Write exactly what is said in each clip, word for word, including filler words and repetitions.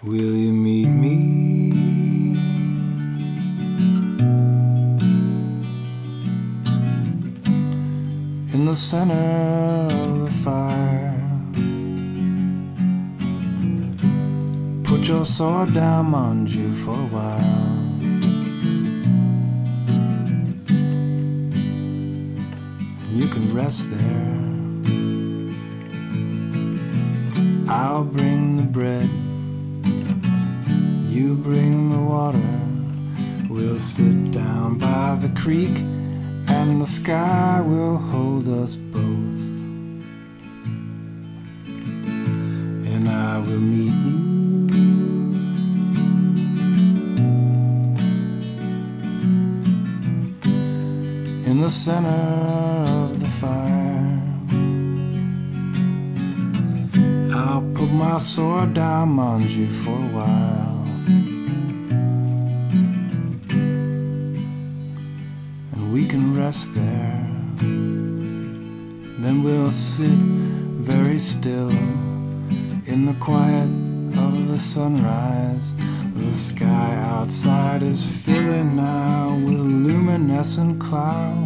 Will you meet me in the center of the fire? Put your sword down, mind you, for a while. You can rest there. I'll bring the bread, you bring the water. We'll sit down by the creek, and the sky will hold us both. And I will meet you in the center of the fire. I'll put my sword down, mind you, for a while. And we can rest there. Then we'll sit very still in the quiet of the sunrise. The sky outside is filling now with luminescent clouds,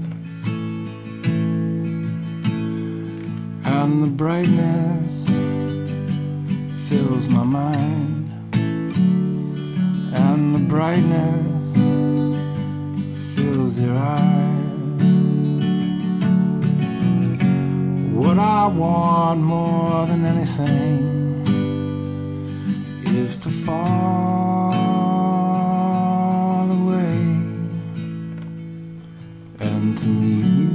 and the brightness fills my mind, and the brightness fills your eyes. What I want more than anything is to fall away and to meet you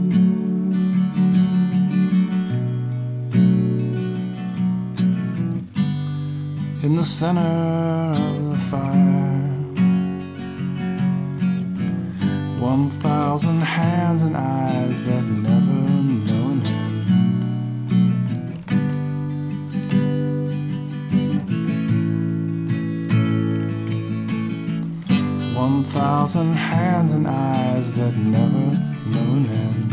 in the center of the fire. One thousand hands and eyes that never know an end. One thousand hands and eyes that never know an end.